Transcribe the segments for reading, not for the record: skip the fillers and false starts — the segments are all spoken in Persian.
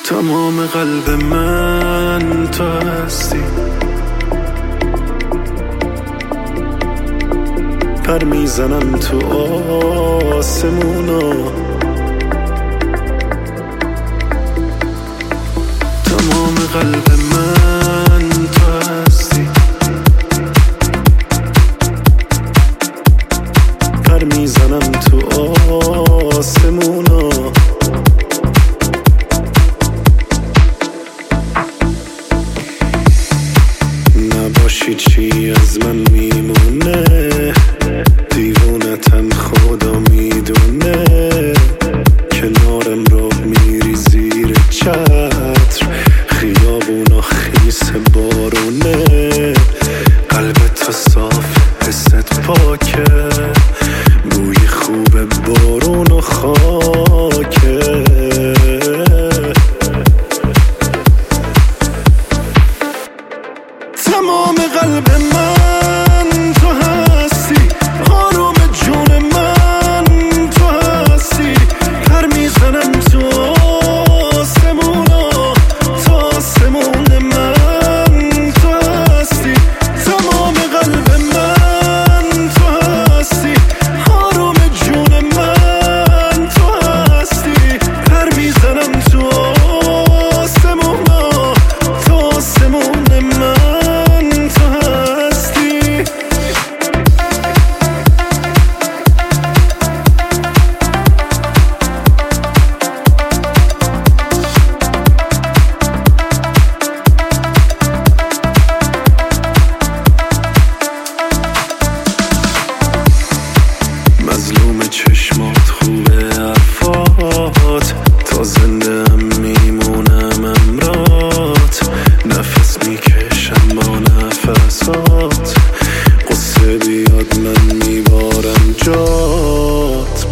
تمام قلب من تو هستی، پر میزنم تو آسمونا. تمام قلب من تو هستی، پر میزنم تو آسمونا. نباشی چی از من میمونه، دیوونتم خدا میدونه. کنارم راه میری زیر چتر، خیابونا خیس بارونه. قلبت صاف، حست پاکه، بوی خوب بارون و خاکه. تمام قلب من تو هستی، آروم جون من تو هستی. پر میزنم تو آسمونا، تو آسمون من تو هستی. تمام قلب من تو هستی، آروم جون من تو هستی. پر میزنم تو آسمونا، تو آسمون من. مظلوم چشمات، خوبه حرفات، تا زنده هم میمونم امرات. نفس میکشم با نفسات، قصه بیاد من میبارم جات.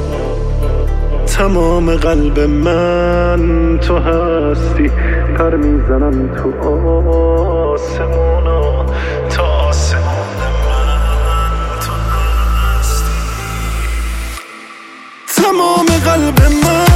تمام قلب من تو هستی، پر میزنم تو آسمونا، تو آسمون من تو هستی. تمام قلب من